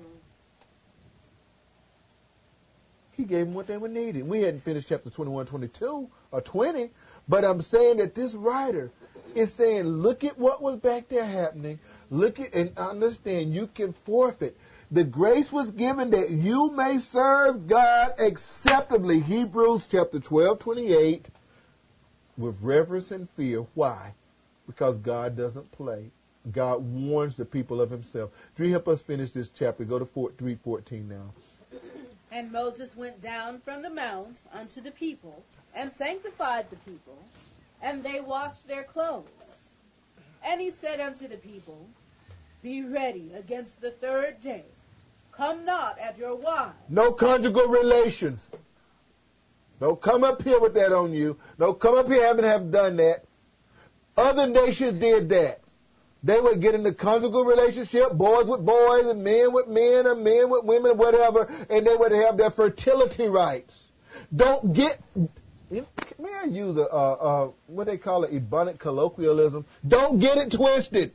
He gave them what they were needing. We hadn't finished chapter twenty-one, twenty-two, or twenty, but I'm saying that this writer is saying, look at what was back there happening. Look at and understand you can forfeit. The grace was given that you may serve God acceptably. Hebrews chapter twelve, twenty-eight, with reverence and fear. Why? Because God doesn't play. God warns the people of himself. Dree, help us finish this chapter. Go to three fourteen now. And Moses went down from the mount unto the people, and sanctified the people, and they washed their clothes. And he said unto the people, be ready against the third day. Come not at your wives. No conjugal relations. Don't come up here with that on you. Don't come up here having have done that. Other nations did that. They would get into conjugal relationship, boys with boys and men with men and men with women, whatever, and they would have their fertility rights. Don't get, may I use a, uh, uh, what they call it, Ebonic colloquialism? Don't get it twisted.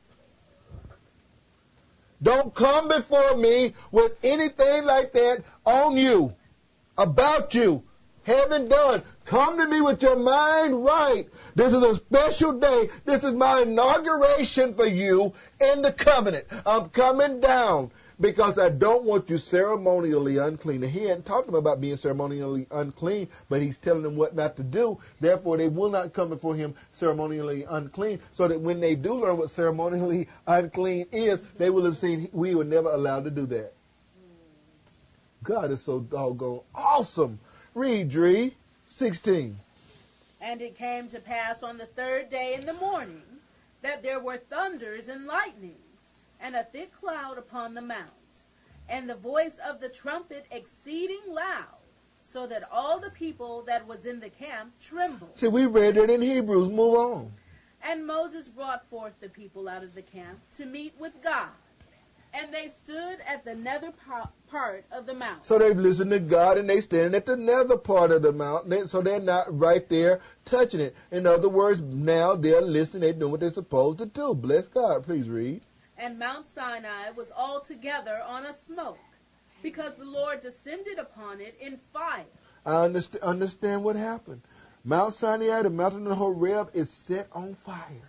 Don't come before me with anything like that on you, about you. Haven't done. Come to me with your mind right. This is a special day. This is my inauguration for you in the covenant. I'm coming down because I don't want you ceremonially unclean. And he ain't talking about being ceremonially unclean, but he's telling them what not to do. Therefore, they will not come before him ceremonially unclean, so that when they do learn what ceremonially unclean is, they will have seen we were never allowed to do that. God is so doggone awesome. Read, Dree, sixteen. And it came to pass on the third day in the morning that there were thunders and lightnings, and a thick cloud upon the mount, and the voice of the trumpet exceeding loud, so that all the people that was in the camp trembled. See, we read it in Hebrews. Move on. And Moses brought forth the people out of the camp to meet with God. And they stood at the nether part of the mountain. So they've listened to God, and they standing at the nether part of the mountain, so they're not right there touching it. In other words, now they're listening, they're doing what they're supposed to do. Bless God. Please read. And Mount Sinai was altogether on a smoke, because the Lord descended upon it in fire. I understand, understand what happened. Mount Sinai, the mountain of Horeb, is set on fire.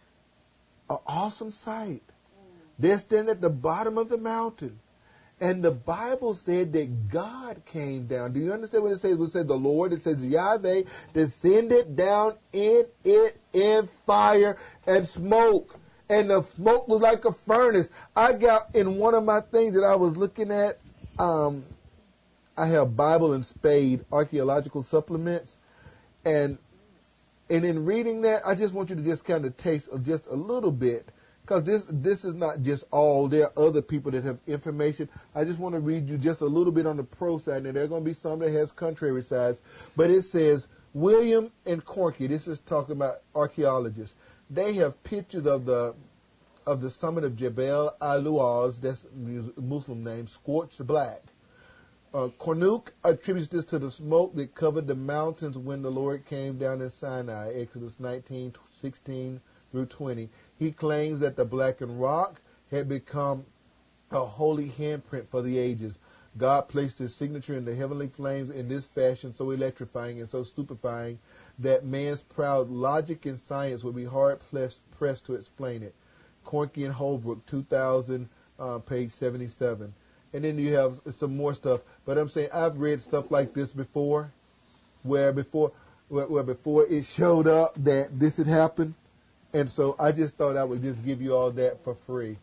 An awesome sight. They're standing at the bottom of the mountain. And the Bible said that God came down. Do you understand what it says? It says the Lord, it says Yahweh descended down in it in fire and smoke. And the smoke was like a furnace. I got in one of my things that I was looking at, um, I have Bible and Spade archaeological supplements. And, and in reading that, I just want you to just kind of taste of just a little bit. Because this this is not just all. There are other people that have information. I just want to read you just a little bit on the pro side, and there are going to be some that has contrary sides. But it says, William and Corky, this is talking about archaeologists, they have pictures of the of the summit of Jebel Al-Luaz, that's a Muslim name, scorched black. Uh, Kornuk attributes this to the smoke that covered the mountains when the Lord came down in Sinai, Exodus nineteen, sixteen through twenty. He claims that the blackened rock had become a holy handprint for the ages. God placed his signature in the heavenly flames in this fashion, so electrifying and so stupefying that man's proud logic and science would be hard pressed to explain it. Corky and Holbrook, two thousand, uh, page seventy-seven. And then you have some more stuff. But I'm saying I've read stuff like this before, where before, where, where before it showed up that this had happened. And so I just thought I would just give you all that for free.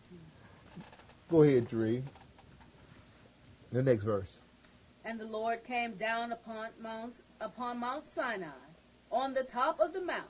Go ahead, Dree. The next verse. And the Lord came down upon Mount, upon Mount Sinai, on the top of the mount.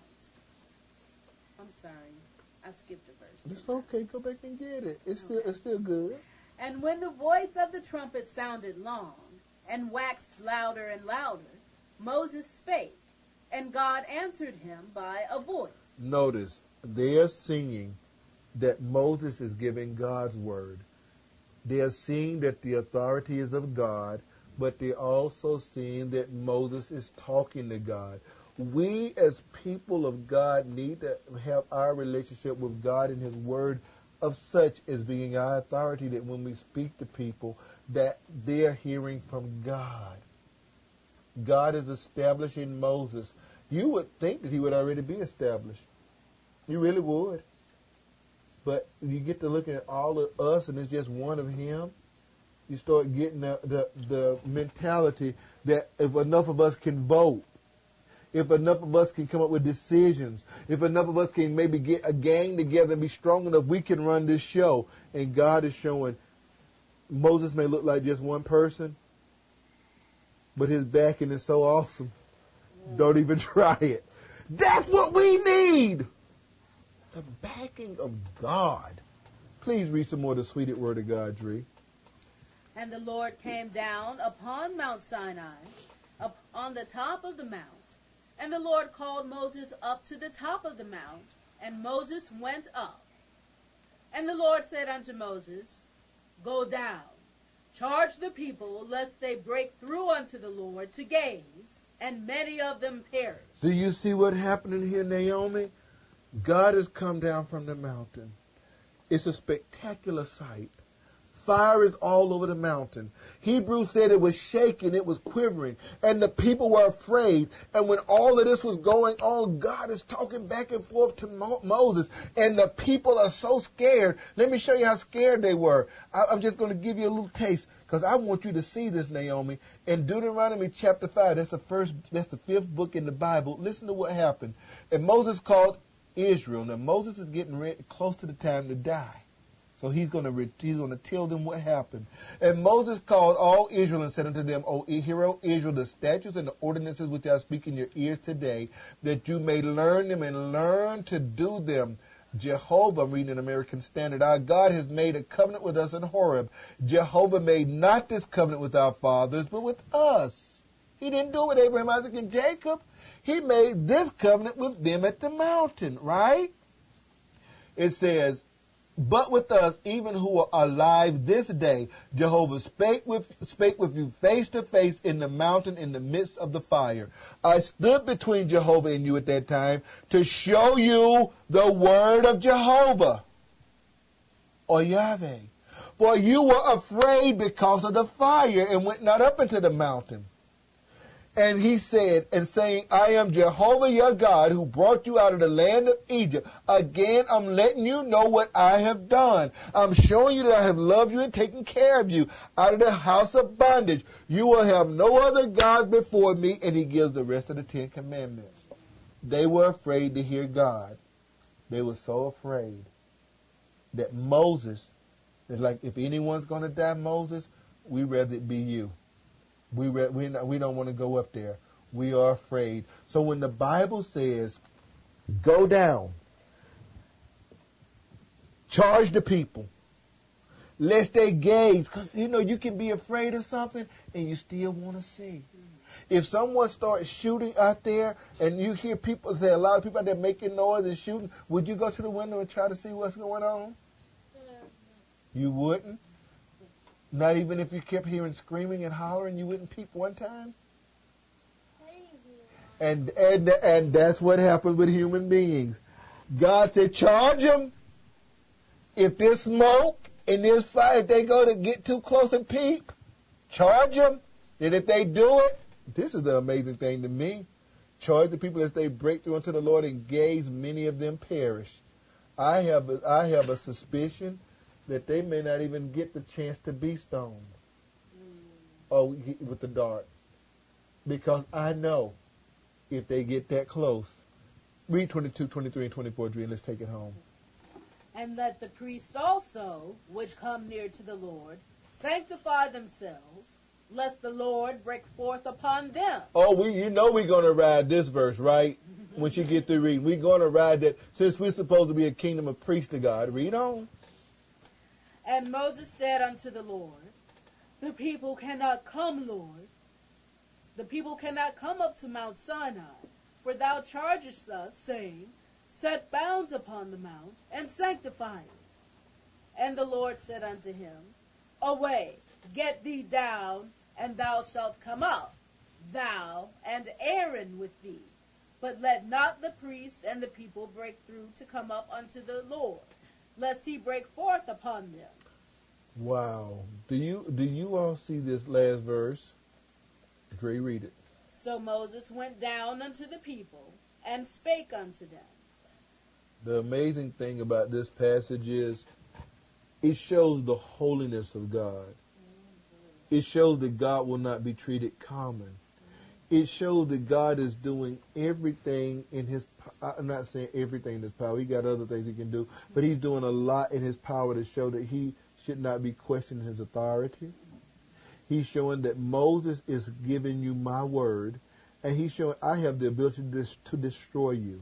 I'm sorry, I skipped a verse. It's okay. Go back and get it. It's still it's still good. And when the voice of the trumpet sounded long, and waxed louder and louder, Moses spake, and God answered him by a voice. Notice, they are singing that Moses is giving God's word. They are seeing that the authority is of God, but they're also seeing that Moses is talking to God. We as people of God need to have our relationship with God and his word of such as being our authority, that when we speak to people, that they're hearing from God. God is establishing Moses. You would think that he would already be established. You really would. But you get to looking at all of us, and it's just one of him. You start getting the, the, the mentality that if enough of us can vote, if enough of us can come up with decisions, if enough of us can maybe get a gang together and be strong enough, we can run this show. And God is showing Moses may look like just one person, but his backing is so awesome. Don't even try it. That's what we need. The backing of God. Please read some more of the sweeted word of God, Dree. And the Lord came down upon Mount Sinai, up on the top of the mount, And the Lord called Moses up to the top of the mount, and Moses went up. And the Lord said unto Moses, Go down, charge the people, lest they break through unto the Lord to gaze, and many of them perish. Do you see what happening here, Naomi? God has come down from the mountain. It's a spectacular sight. Fire is all over the mountain. Hebrews said it was shaking, it was quivering, and the people were afraid. And when all of this was going on, God is talking back and forth to Mo- Moses, and the people are so scared. Let me show you how scared they were. I- I'm just going to give you a little taste, because I want you to see this, Naomi. In Deuteronomy chapter five, that's the first, that's the fifth book in the Bible. Listen to what happened. And Moses called Israel. Now Moses is getting ready, close to the time to die. So he's going to he's going to tell them what happened. And Moses called all Israel and said unto them, O hear, O Israel, the statutes and the ordinances which I speak in your ears today, that you may learn them and learn to do them. Jehovah, I'm reading an American Standard, our God has made a covenant with us in Horeb. Jehovah made not this covenant with our fathers, but with us. He didn't do it with Abraham, Isaac, and Jacob. He made this covenant with them at the mountain, right? It says, but with us, even who are alive this day, Jehovah spake with spake with you face to face in the mountain in the midst of the fire. I stood between Jehovah and you at that time to show you the word of Jehovah, or Yahweh. For you were afraid because of the fire and went not up into the mountain. And he said, and saying, I am Jehovah your God who brought you out of the land of Egypt. Again, I'm letting you know what I have done. I'm showing you that I have loved you and taken care of you out of the house of bondage. You will have no other gods before me. And he gives the rest of the Ten Commandments. They were afraid to hear God. They were so afraid that Moses, is like, if anyone's going to die, Moses, we'd rather it be you. We we we don't want to go up there. We are afraid. So when the Bible says, go down, charge the people, lest they gaze, because, you know, you can be afraid of something and you still want to see. If someone starts shooting out there and you hear people say, a lot of people out there making noise and shooting, would you go to the window and try to see what's going on? You wouldn't? Not even if you kept hearing screaming and hollering, you wouldn't peep one time? And and and that's what happens with human beings. God said, charge them. If there's smoke and there's fire, if they go to get too close and peep, charge them. And if they do it, this is the amazing thing to me. Charge the people as they break through unto the Lord and gaze, many of them perish. I have a, I have a suspicion that they may not even get the chance to be stoned oh, with the dart. Because I know if they get that close. Read twenty-two, twenty-three, and twenty-four, Dre, and let's take it home. And let the priests also, which come near to the Lord, sanctify themselves, lest the Lord break forth upon them. Oh, we, you know we're going to ride this verse, right? When you get through reading. We're going to ride that, since we're supposed to be a kingdom of priests to God. Read on. And Moses said unto the Lord, the people cannot come, Lord. The people cannot come up to Mount Sinai, for thou chargest us, saying, set bounds upon the mount, and sanctify it. And the Lord said unto him, away, get thee down, and thou shalt come up, thou and Aaron with thee. But let not the priest and the people break through to come up unto the Lord, lest he break forth upon them. Wow. Do you do you all see this last verse? Dre, read it. So Moses went down unto the people and spake unto them. The amazing thing about this passage is it shows the holiness of God. It shows that God will not be treated common. It shows that God is doing everything in his, I'm not saying everything in his power. He got other things he can do, but he's doing a lot in his power to show that he should not be questioning his authority. He's showing that Moses is giving you my word, and he's showing I have the ability to, to destroy you.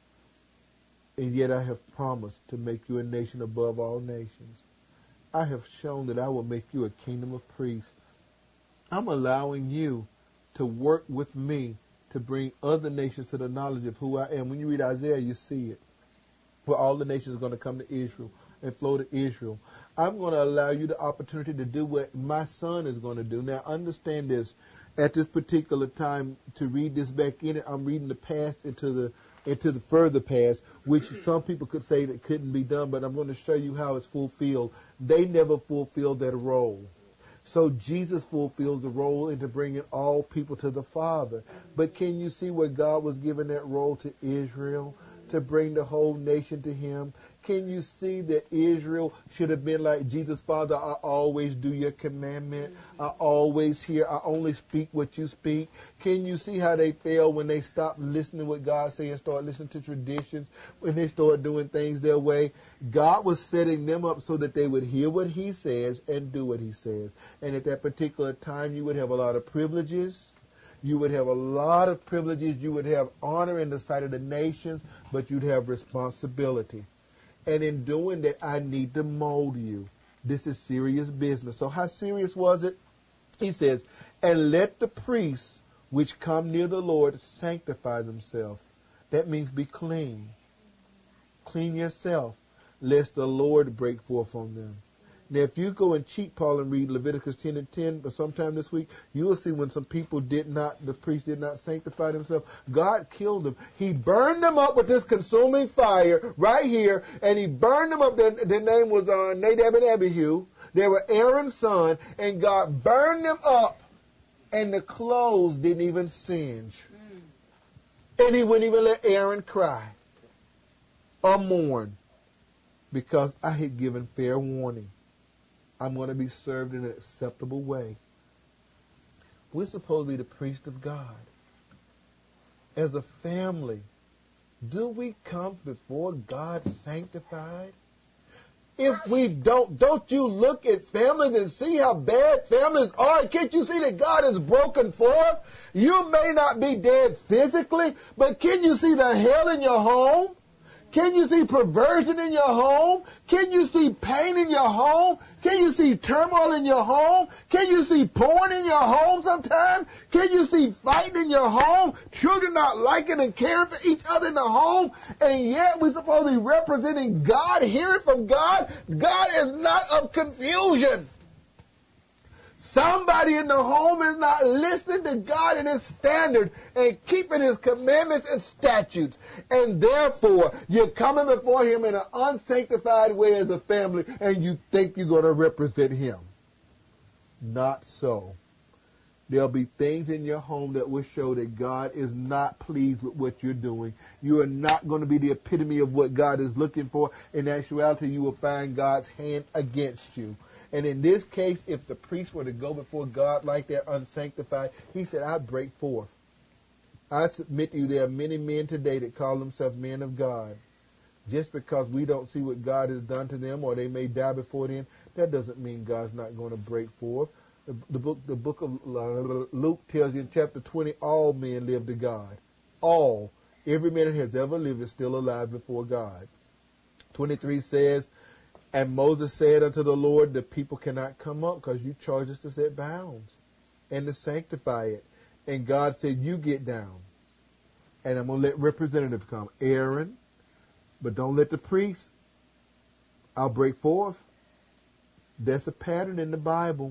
And yet I have promised to make you a nation above all nations. I have shown that I will make you a kingdom of priests. I'm allowing you to work with me to bring other nations to the knowledge of who I am. When you read Isaiah, you see it. Where all the nations are going to come to Israel and flow to Israel. I'm going to allow you the opportunity to do what my son is going to do. Now, understand this. At this particular time, to read this back in it, I'm reading the past into the into the further past, which some people could say that couldn't be done, but I'm going to show you how it's fulfilled. They never fulfilled that role. So Jesus fulfills the role into bringing all people to the Father. But can you see where God was giving that role to Israel? To bring the whole nation to him? Can you see that Israel should have been like Jesus? Father, I always do your commandment. I always hear. I only speak what you speak. Can you see how they fail when they stop listening to what God says and start listening to traditions, when they start doing things their way? God was setting them up so that they would hear what he says and do what he says. And at that particular time, you would have a lot of privileges. You would have a lot of privileges. You would have honor in the sight of the nations, but you'd have responsibility. And in doing that, I need to mold you. This is serious business. So how serious was it? He says, and let the priests which come near the Lord sanctify themselves. That means be clean. Clean yourself, lest the Lord break forth on them. Now, if you go and cheat, Paul, and read Leviticus ten and ten, but sometime this week, you will see when some people did not, the priests did not sanctify themselves, God killed them. He burned them up with this consuming fire right here, and he burned them up. Their, their name was uh, Nadab and Abihu. They were Aaron's son, and God burned them up, and the clothes didn't even singe. Mm. And he wouldn't even let Aaron cry or mourn, because I had given fair warning. I'm going to be served in an acceptable way. We're supposed to be the priest of God. As a family, do we come before God sanctified? If we don't, don't you look at families and see how bad families are? Can't you see that God is broken forth? You may not be dead physically, but can you see the hell in your home? Can you see perversion in your home? Can you see pain in your home? Can you see turmoil in your home? Can you see porn in your home sometimes? Can you see fighting in your home? Children not liking and caring for each other in the home? And yet we're supposed to be representing God, hearing from God. God is not of confusion. Somebody in the home is not listening to God and his standard and keeping his commandments and statutes. And therefore, you're coming before him in an unsanctified way as a family, and you think you're going to represent him. Not so. There'll be things in your home that will show that God is not pleased with what you're doing. You are not going to be the epitome of what God is looking for. In actuality, you will find God's hand against you. And in this case, if the priest were to go before God like that unsanctified, he said, I break forth. I submit to you, there are many men today that call themselves men of God. Just because we don't see what God has done to them, or they may die before then, that doesn't mean God's not going to break forth. The, the book, the book of Luke tells you in chapter twenty, all men live to God. All. Every man that has ever lived is still alive before God. twenty-three says, and Moses said unto the Lord, the people cannot come up because you charge us to set bounds and to sanctify it. And God said, you get down. And I'm going to let representatives come. Aaron, but don't let the priest. I'll break forth. That's a pattern in the Bible.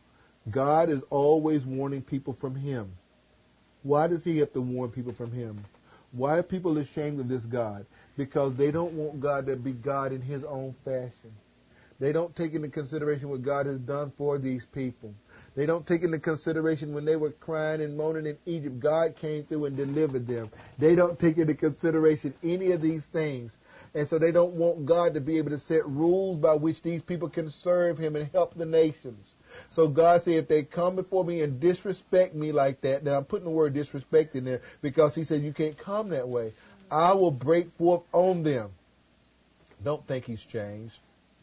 God is always warning people from him. Why does he have to warn people from him? Why are people ashamed of this God? Because they don't want God to be God in his own fashion. They don't take into consideration what God has done for these people. They don't take into consideration when they were crying and moaning in Egypt, God came through and delivered them. They don't take into consideration any of these things. And so they don't want God to be able to set rules by which these people can serve him and help the nations. So God said, if they come before me and disrespect me like that, now I'm putting the word disrespect in there because he said you can't come that way. I will break forth on them. Don't think he's changed.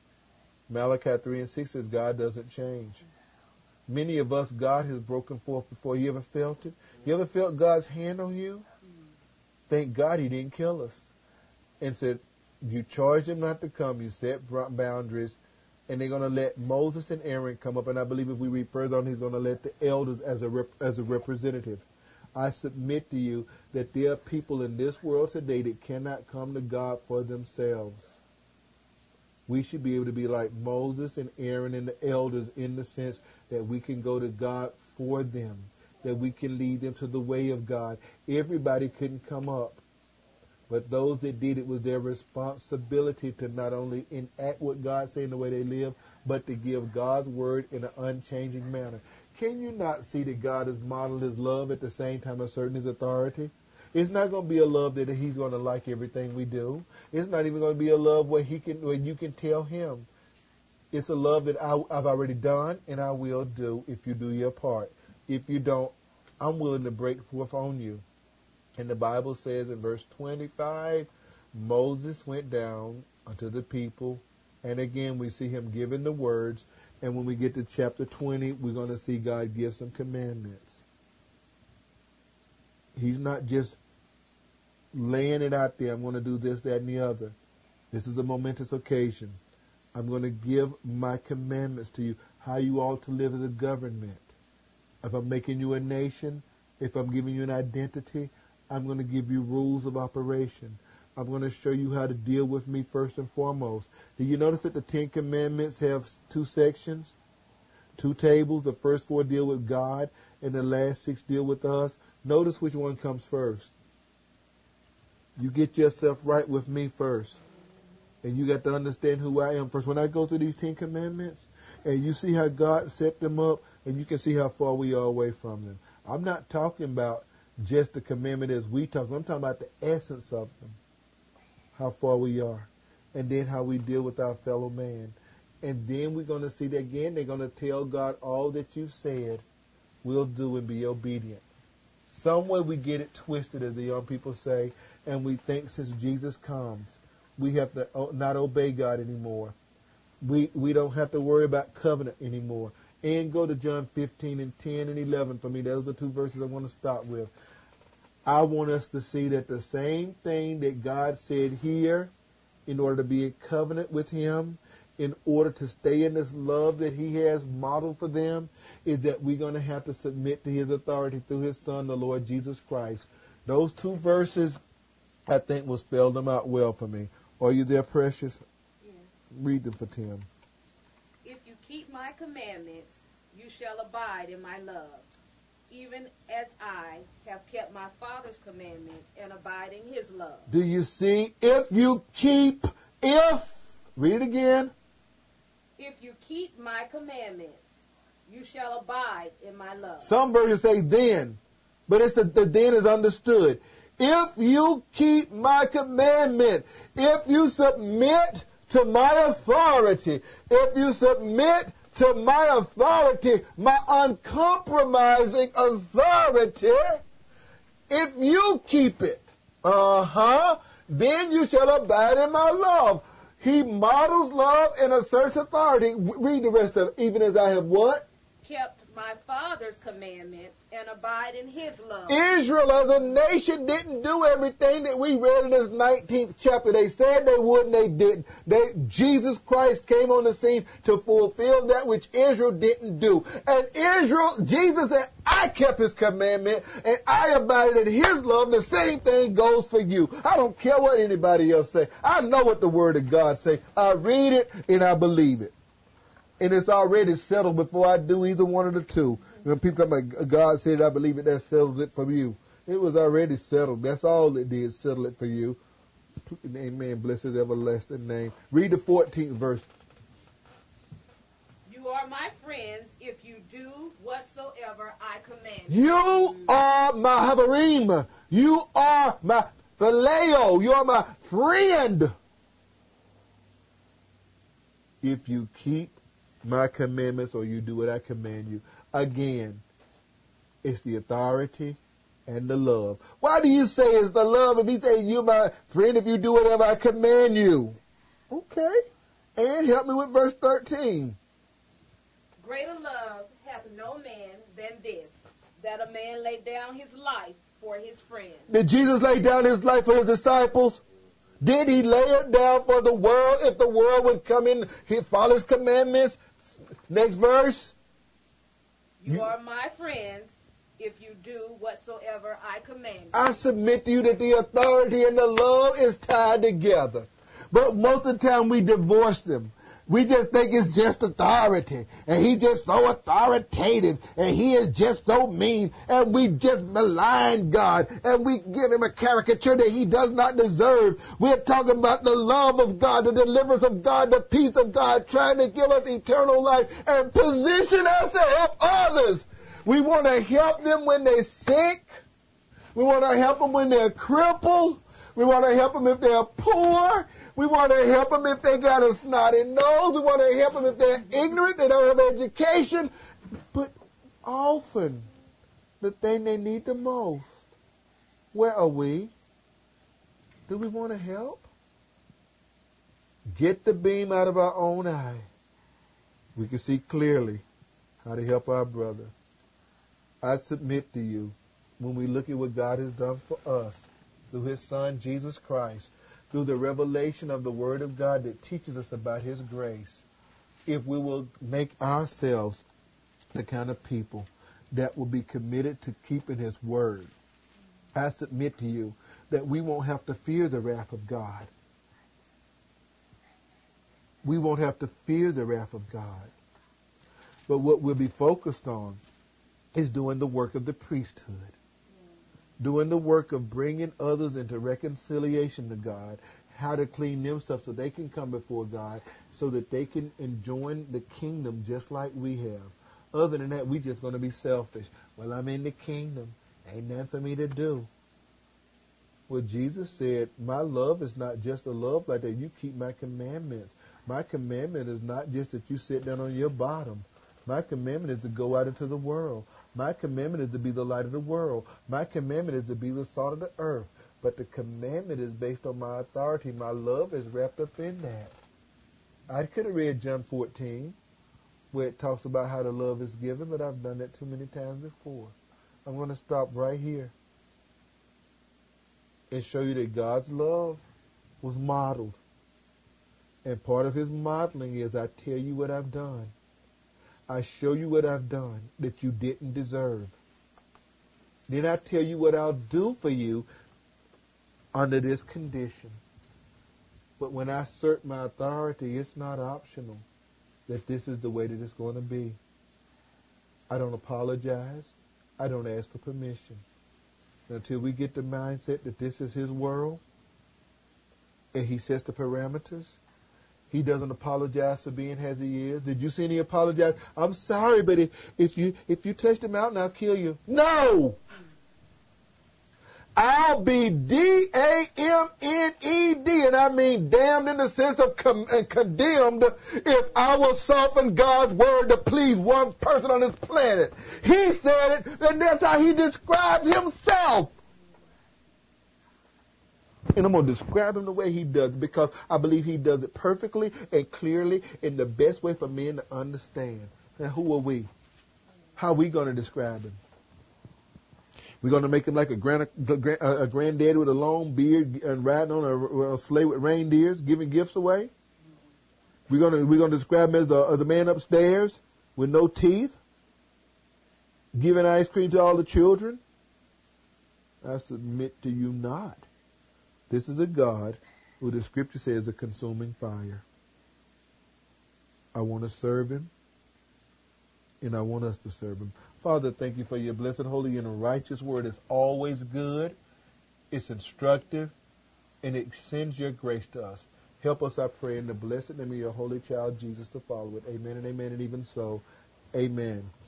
Malachi three and six says God doesn't change. Many of us, God has broken forth before. You ever felt it? You ever felt God's hand on you? Thank God he didn't kill us. And said, you charged him not to come. You set boundaries. And they're going to let Moses and Aaron come up. And I believe if we read further on, he's going to let the elders as a rep, as a representative. I submit to you that there are people in this world today that cannot come to God for themselves. We should be able to be like Moses and Aaron and the elders in the sense that we can go to God for them, that we can lead them to the way of God. Everybody couldn't come up, but those that did, it was their responsibility to not only enact what God said in the way they live, but to give God's word in an unchanging manner. Can you not see that God has modeled his love at the same time asserting his authority? It's not going to be a love that he's going to like everything we do. It's not even going to be a love where he can, where you can tell him. It's a love that I, I've already done and I will do if you do your part. If you don't, I'm willing to break forth on you. And the Bible says in verse twenty-five, Moses went down unto the people. And again, we see him giving the words. And when we get to chapter twenty, we're going to see God give some commandments. He's not just laying it out there. I'm going to do this, that, and the other. This is a momentous occasion. I'm going to give my commandments to you, how you ought to live as a government. If I'm making you a nation, if I'm giving you an identity, I'm going to give you rules of operation. I'm going to show you how to deal with me first and foremost. Do you notice that the Ten Commandments have two sections? Two tables. The first four deal with God, and the last six deal with us. Notice which one comes first. You get yourself right with me first. And you got to understand who I am first. When I go through these Ten Commandments, and you see how God set them up, and you can see how far we are away from them. I'm not talking about just the commandment as we talk. I'm talking about the essence of them. How far we are. And then how we deal with our fellow man. And then we're going to see that again. They're going to tell God all that you've said we'll do and be obedient. Some way we get it twisted, as the young people say, and we think since Jesus comes, we have to not obey God anymore. We we don't have to worry about covenant anymore. And go to John fifteen and ten and eleven for me. Those are the two verses I want to start with. I want us to see that the same thing that God said here, in order to be in covenant with him, in order to stay in this love that he has modeled for them, is that we're going to have to submit to his authority through his Son, the Lord Jesus Christ. Those two verses, I think, will spell them out well for me. Are you there, precious? Yes. Read them for Tim. If you keep my commandments, you shall abide in my love, even as I have kept my Father's commandments and abide in his love. Do you see? If you keep, if, read it again. If you keep my commandments, you shall abide in my love. Some versions say then, but it's the, the then is understood. If you keep my commandment, if you submit to my authority, if you submit to my authority, my uncompromising authority, if you keep it, uh-huh, then you shall abide in my love. He models love and asserts authority. Read the rest of it. Even as I have what? Kept my Father's commandments and abide in his love. Israel as a nation didn't do everything that we read in this nineteenth chapter. They said they would and they didn't. They, Jesus Christ came on the scene to fulfill that which Israel didn't do. And Israel, Jesus said, I kept his commandment and I abided in his love. The same thing goes for you. I don't care what anybody else say. I know what the word of God say. I read it and I believe it. And it's already settled before I do either one of the two. When people come like, God said, I believe it, that settles it for you. It was already settled. That's all it did, settle it for you. Amen. Bless his everlasting name. Read the fourteenth verse. You are my friends if you do whatsoever I command you. You are my haverim. You are my phileo. You are my friend. If you keep my commandments or you do what I command you. Again, it's the authority and the love. Why do you say it's the love if he says you're my friend if you do whatever I command you? Okay. And help me with verse thirteen. Greater love hath no man than this, that a man lay down his life for his friend. Did Jesus lay down his life for his disciples? Did he lay it down for the world if the world would come in, he'd follow his commandments? Next verse. You are my friends if you do whatsoever I command you. I submit to you that the authority and the love is tied together. But most of the time we divorce them. We just think it's just authority, and he's just so authoritative, and he is just so mean, and we just malign God, and we give him a caricature that he does not deserve. We're talking about the love of God, the deliverance of God, the peace of God, trying to give us eternal life and position us to help others. We want to help them when they're sick. We want to help them when they're crippled. We want to help them if they're poor. We want to help them if they got a snotty nose. We want to help them if they're ignorant, they don't have education. But often, the thing they need the most, where are we? Do we want to help? Get the beam out of our own eye. We can see clearly how to help our brother. I submit to you, when we look at what God has done for us through his Son, Jesus Christ, through the revelation of the Word of God that teaches us about his grace, if we will make ourselves the kind of people that will be committed to keeping his Word, I submit to you that we won't have to fear the wrath of God. We won't have to fear the wrath of God. But what we'll be focused on is doing the work of the priesthood. Doing the work of bringing others into reconciliation to God, how to clean themselves so they can come before God, so that they can enjoy the kingdom just like we have. Other than that, we're just going to be selfish. Well, I'm in the kingdom. Ain't nothing for me to do. Well, Jesus said, my love is not just a love like that. You keep my commandments. My commandment is not just that you sit down on your bottom. My commandment is to go out into the world. My commandment is to be the light of the world. My commandment is to be the salt of the earth. But the commandment is based on my authority. My love is wrapped up in that. I could have read John fourteen, where it talks about how the love is given, but I've done that too many times before. I'm going to stop right here and show you that God's love was modeled. And part of his modeling is I tell you what I've done. I show you what I've done that you didn't deserve. Then I tell you what I'll do for you under this condition. But when I assert my authority, it's not optional that this is the way that it's going to be. I don't apologize. I don't ask for permission. Until we get the mindset that this is his world and he sets the parameters, he doesn't apologize for being as he is. Did you see any apologize? I'm sorry, but if, if you if you touch the mountain, I'll kill you. No! I'll be D A M N E D, and I mean damned in the sense of com- and condemned, if I will soften God's word to please one person on this planet. He said it, and that's how he describes himself. And I'm going to describe him the way he does it, because I believe he does it perfectly and clearly in the best way for men to understand. Now, who are we? How are we going to describe him? We're going to make him like a, grand, a granddaddy with a long beard and riding on a, a sleigh with reindeers, giving gifts away? We're going to, we're going to describe him as the, as the man upstairs with no teeth, giving ice cream to all the children? I submit to you not. This is a God who the scripture says is a consuming fire. I want to serve him, and I want us to serve him. Father, thank you for your blessed, holy, and righteous word. It's always good, it's instructive, and it extends your grace to us. Help us, I pray, in the blessed name of your holy child, Jesus, to follow it. Amen and amen, and even so, amen.